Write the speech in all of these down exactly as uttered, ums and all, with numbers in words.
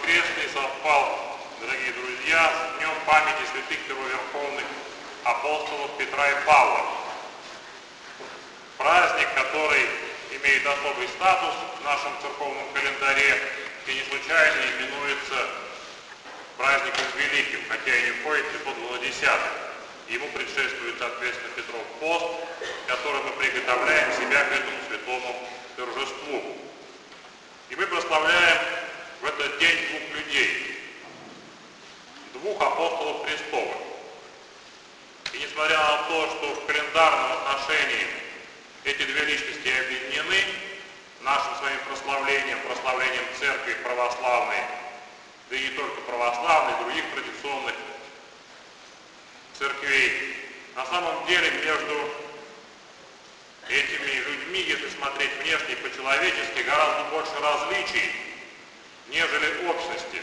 воскресный совпал, дорогие друзья, с днем памяти святых первоверховных апостолов Петра и Павла. Праздник, который имеет особый статус в нашем церковном календаре и не случайно именуется праздником Великим, хотя и не входит в число двунадесятых. Ему предшествует, соответственно, Петров пост, который мы приготовляем себя к этому святому торжеству. И мы прославляем в этот день двух людей, двух апостолов Христовых. И несмотря на то, что в календарном отношении эти две личности объединены нашим своим прославлением, прославлением церкви православной, да и не только православной, других традиционных церквей, на самом деле между этими людьми, если смотреть внешне и по-человечески, гораздо больше различий, нежели общности.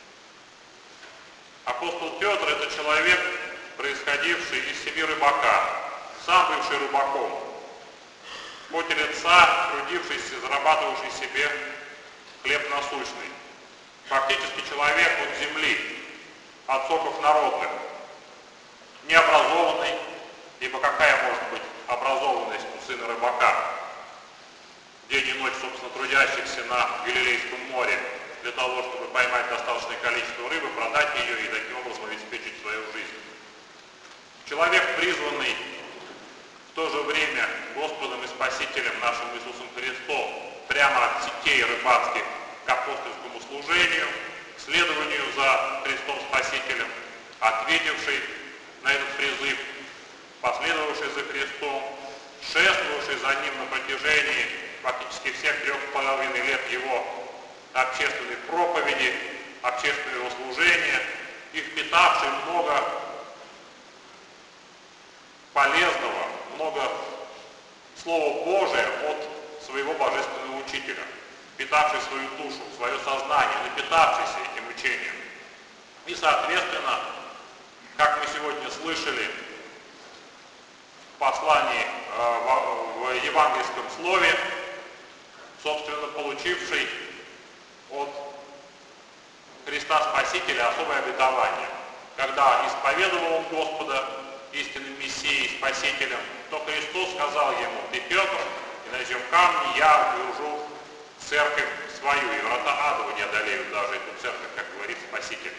Апостол Петр – это человек, происходивший из семьи рыбака, сам бывший рыбаком, в поте лица трудившийся, зарабатывавший себе хлеб насущный. Фактически человек от земли, от соков народных, необразованный, ибо какая может быть образованность у сына рыбака, день и ночь, собственно, трудящихся на Галилейском море для того, чтобы поймать достаточное количество рыбы, продать ее и таким образом обеспечить свою жизнь. Человек, призванный в то же время Господом и Спасителем нашим Иисусом Христом прямо от сетей рыбацких к апостольскому служению, к следованию за Христом Спасителем, ответивший на этот призыв, последовавший за Христом, шествовавший за Ним на протяжении фактически всех трех с половиной лет Его общественной проповеди, общественного служения, и впитавший много полезного, много Слова Божия от своего божественного учителя, питавший свою душу, свое сознание, напитавшийся этим учением. И, соответственно, как мы сегодня слышали в послании, в евангельском слове, собственно, получивший от Христа Спасителя особое обетование. Когда исповедовал он Господа истинным Мессией, Спасителем, то Христос сказал ему: «Ты, Петр, и на сем камне я утвержу церковь свою, и врата ада не одолеют даже эту церковь», как говорит Спаситель.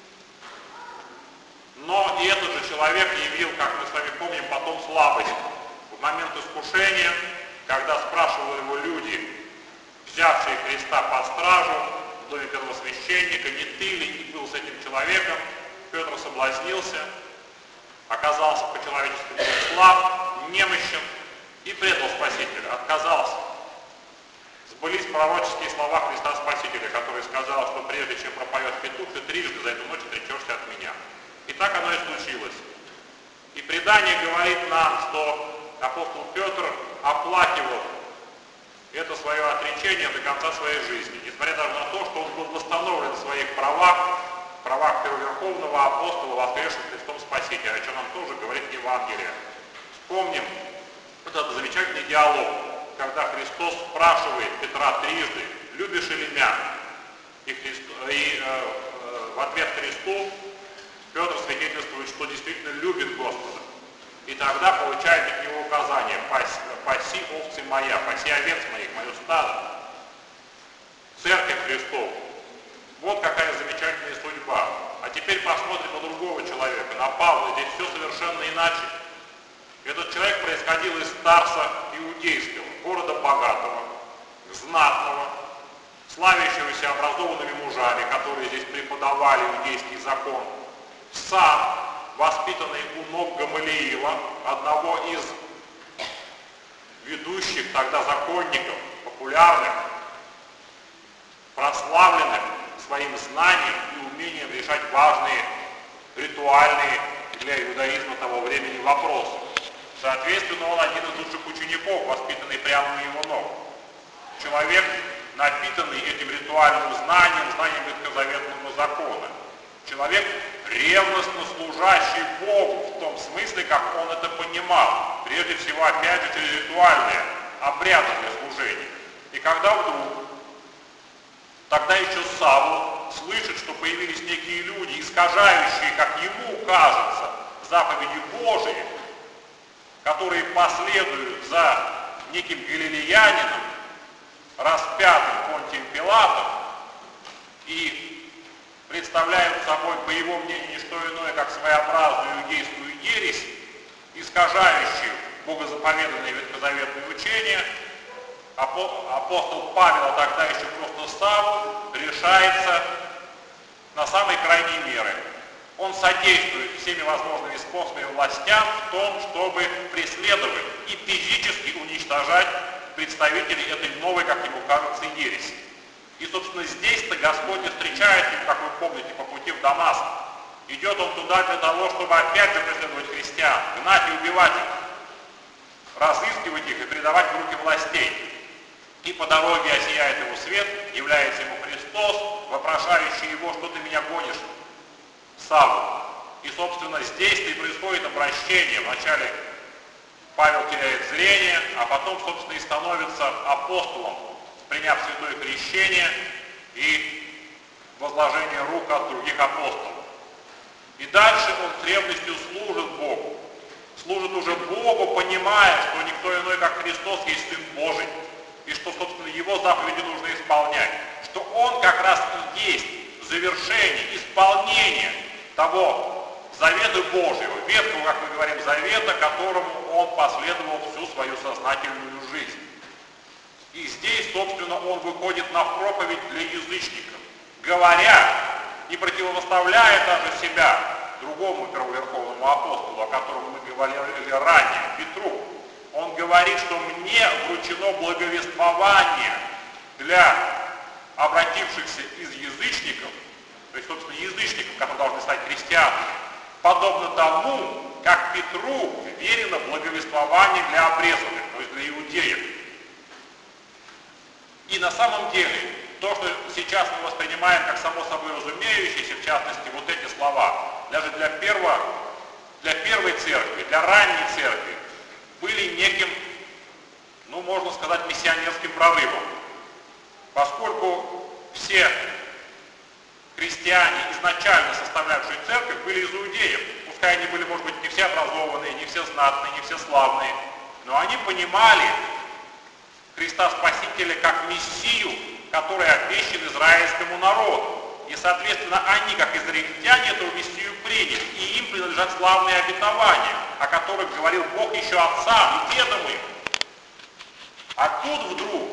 Но и этот же человек явил, как мы с вами помним, потом слабость. В момент искушения, когда спрашивали его люди, взявшие Христа под стражу в доме первосвященника, не ты ли и был с этим человеком, Петр соблазнился, оказался по-человечески слаб, немощен и предал Спасителя, отказался. Сбылись пророческие слова Христа Спасителя, который сказал, что прежде чем пропоет петух, ты трижды за эту ночь отречешься от меня. И так оно и случилось. И предание говорит нам, что апостол Петр оплакивал это свое отречение до конца своей жизни, несмотря даже на то, что он был восстановлен в своих правах, правах первоверховного апостола, воскресшего Христом Спасителя, о чем нам тоже говорит Евангелие. Вспомним этот замечательный диалог, когда Христос спрашивает Петра трижды: «Любишь ли меня?» И, Христ... и э, э, в ответ Христу Петр свидетельствует, что действительно любит Господа. И тогда получает от него указание: «Паси, паси овцы моя, паси овец моих, мое стадо». Церковь Христов. Вот какая замечательная судьба. А теперь посмотрим на другого человека, на Павла. Здесь все совершенно иначе. Этот человек происходил из Тарса Иудейского, города богатого, знатного, славящегося образованными мужами, которые здесь преподавали иудейский закон. Сам, воспитанный у ног Гамалиила, одного из ведущих тогда законников, популярных, прославленных своим знанием и умением решать важные ритуальные для иудаизма того времени вопросы. Соответственно, он один из лучших учеников, воспитанный прямо у его ног. Человек, напитанный этим ритуальным знанием, знанием ветхозаветного закона. Человек, ревностно служащий Богу, в том смысле, как он это понимал. Прежде всего, опять же, через ритуальные обряды для служения. И когда вдруг, тогда еще Савл, слышит, что появились некие люди, искажающие, как ему кажется, заповеди Божии, которые последуют за неким галилеянином, распятым Понтием Пилатом, и представляют собой, по его мнению, не что иное, как своеобразную иудейскую ересь, искажающую богозаповеданные ветхозаветные учения, апостол Павел, а тогда еще просто Савл, решается на самые крайние меры. Он содействует всеми возможными способами властям в том, чтобы преследовать и физически уничтожать представителей этой новой, как ему кажется, ереси. И, собственно, здесь-то Господь и встречает их, как вы помните, по пути в Дамаск. Идет он туда для того, чтобы опять же преследовать христиан, гнать и убивать их, разыскивать их и предавать в руки властей. И по дороге осияет его свет, является ему Христос, вопрошающий его, что ты меня гонишь, Савл. И, собственно, здесь-то и происходит обращение. Вначале Павел теряет зрение, а потом, собственно, и становится апостолом, приняв святое крещение и возложение рук от других апостолов. И дальше он с ревностью служит Богу. Служит уже Богу, понимая, что никто иной, как Христос, есть Сын Божий. И что, собственно, его заповеди нужно исполнять. Что он как раз и есть завершение, исполнение того завета Божьего, ветхого, как мы говорим, завета, которому он последовал всю свою сознательную жизнь. И здесь, собственно, он выходит на проповедь для язычников, говоря и противопоставляя даже себя другому первоверховному апостолу, о котором мы говорили ранее, Петру. Он говорит, что мне вручено благовествование для обратившихся из язычников, то есть, собственно, язычников, которые должны стать христианами, подобно тому, как Петру верено благовествование для обрезанных, то есть для иудеев. И на самом деле, то, что сейчас мы воспринимаем как само собой разумеющееся, в частности, вот эти слова, даже для, первого, для первой церкви, для ранней церкви, были неким, ну, можно сказать, миссионерским прорывом. Поскольку все христиане, изначально составлявшие церковь, были из иудеев. Пускай они были, может быть, не все образованные, не все знатные, не все славные, но они понимали Христа Спасителя как Мессию, который обещан израильскому народу. И, соответственно, они, как израильтяне, эту Мессию приняли, и им принадлежат славные обетования, о которых говорил Бог еще отцам и дедам их. А тут вдруг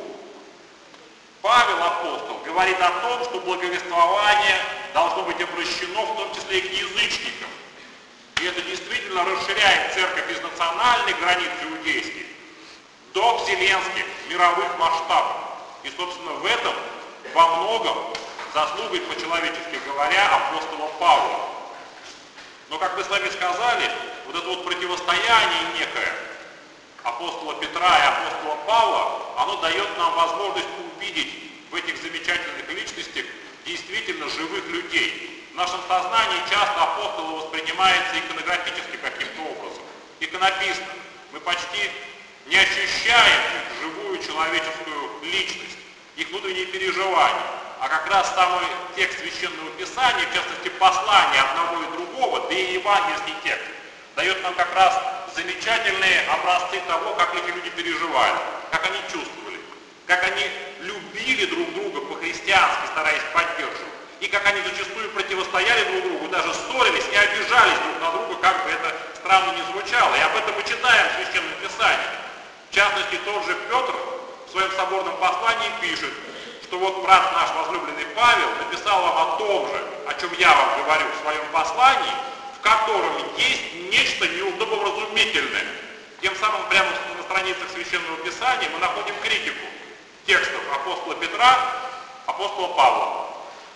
Павел, апостол, говорит о том, что благовествование должно быть обращено в том числе и к язычникам. И это действительно расширяет церковь из национальных границ иудейских до вселенских, мировых масштабов. И, собственно, в этом во многом заслугой, по-человечески говоря, апостола Павла. Но, как мы с вами сказали, вот это вот противостояние некое апостола Петра и апостола Павла, оно дает нам возможность увидеть в этих замечательных личностях действительно живых людей. В нашем сознании часто апостолы воспринимаются иконографически каким-то образом, иконописно. Мы почти не ощущаем их живую человеческую личность, их внутренние переживания. А как раз самый текст Священного Писания, в частности послания одного и другого, да и евангельский текст, дает нам как раз замечательные образцы того, как эти люди переживали, как они чувствовали, как они любили друг друга по-христиански, стараясь поддерживать, и как они зачастую противостояли друг другу, даже ссорились и обижались друг на друга, как бы это странно ни звучало. И об этом мы читаем в Священном Писании. В частности, тот же Петр в своем соборном послании пишет, что вот брат наш возлюбленный Павел написал вам о том же, о чем я вам говорю в своем послании, в котором есть нечто неудобовразумительное. Тем самым прямо на страницах Священного Писания мы находим критику текстов апостола Петра, апостола Павла.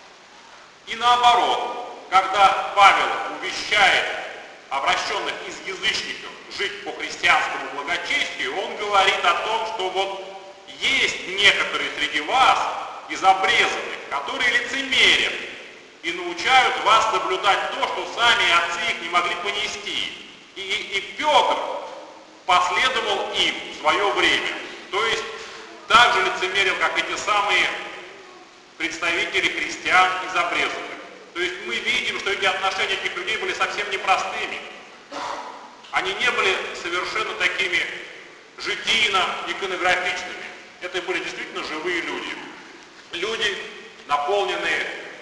И наоборот, когда Павел увещает обращенных из язычников жить по христианскому благочестию, он говорит о том, что вот есть некоторые среди вас из обрезанных, которые лицемерят и научают вас соблюдать то, что сами отцы их не могли понести. И, и, и Петр последовал им в свое время. То есть так же лицемерил, как эти самые представителей христиан из обрезанных. То есть мы видим, что эти отношения этих людей были совсем непростыми. Они не были совершенно такими житийно-иконографичными. Это были действительно живые люди. Люди, наполненные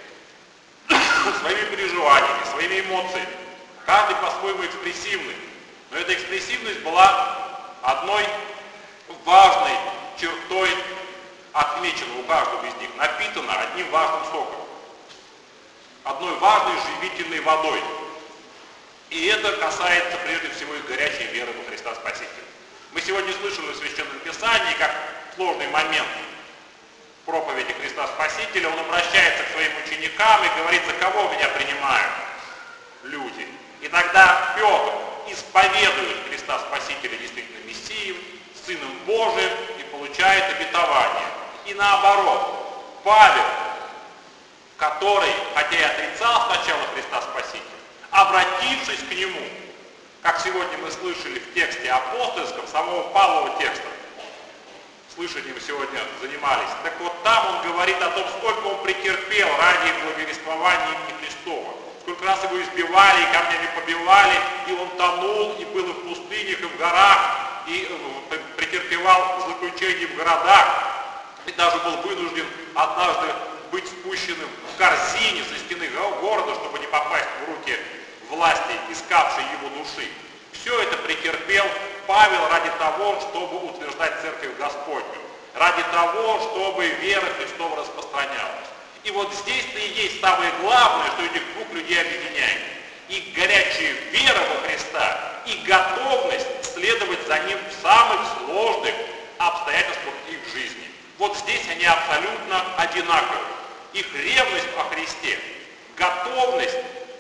своими переживаниями, своими эмоциями. Каждый по-своему экспрессивный. Но эта экспрессивность была одной важной чертой отмечена у каждого из них, напитана одним важным соком, одной важной живительной водой. И это касается прежде всего их горячей веры во Христа Спасителя. Мы сегодня слышали в Священном Писании, как сложный момент проповеди Христа Спасителя, он обращается к своим ученикам и говорит: за кого меня принимают люди? И тогда Петр исповедует Христа Спасителя действительно Мессией, Сыном Божиим и получает обетование. И наоборот, Павел, который, хотя и отрицал сначала Христа Спасителя, обратившись к Нему, как сегодня мы слышали в тексте апостольском, самого Павлова текста, слышанием сегодня занимались, так вот там он говорит о том, сколько он претерпел ради благовествования имени Христова, сколько раз его избивали и камнями побивали, и он тонул, и был и в пустынях, и в горах, и претерпевал заключение в городах, и даже был вынужден однажды быть спущенным в корзине со стены города, чтобы не попасть в руки власти, искавшей его души. Все это претерпел Павел ради того, чтобы утверждать Церковь Господню, ради того, чтобы вера Христова распространялась. И вот здесь-то и есть самое главное, что этих двух людей объединяет. Их горячая вера во Христа и готовность следовать за Ним в самых сложных обстоятельствах их жизни. Вот здесь они абсолютно одинаковы. Их ревность о Христе, готовность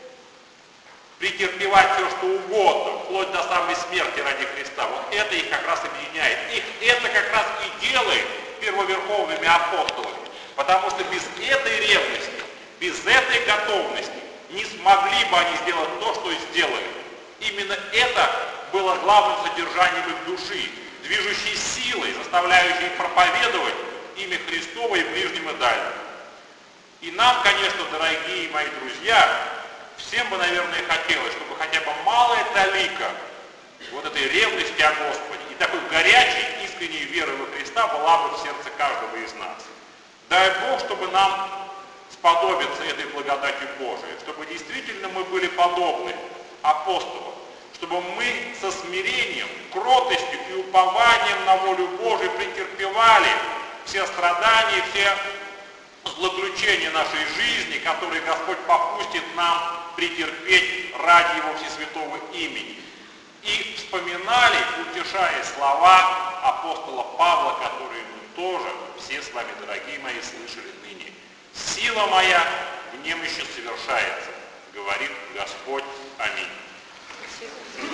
претерпевать все, что угодно, вплоть до самой смерти ради Христа, вот это их как раз объединяет. Их это как раз и делает первоверховными апостолами. Потому что без этой ревности, без этой готовности не смогли бы они сделать то, что и сделали. Именно это было главным содержанием их души, движущей силой, заставляющей проповедовать имя Христово и ближним и дальним. И нам, конечно, дорогие мои друзья, всем бы, наверное, хотелось, чтобы хотя бы малая талика вот этой ревности о Господе и такой горячей, искренней веры во Христа была бы в сердце каждого из нас. Дай Бог, чтобы нам сподобиться этой благодати Божией, чтобы действительно мы были подобны апостолам, чтобы мы со смирением, кротостью и упованием на волю Божию претерпевали все страдания, все злоключения нашей жизни, которые Господь попустит нам претерпеть ради Его Всесвятого имени. И вспоминали, утешая слова апостола Павла, которые мы тоже все с вами, дорогие мои, слышали ныне. «Сила моя в немощи совершается, говорит Господь. Аминь».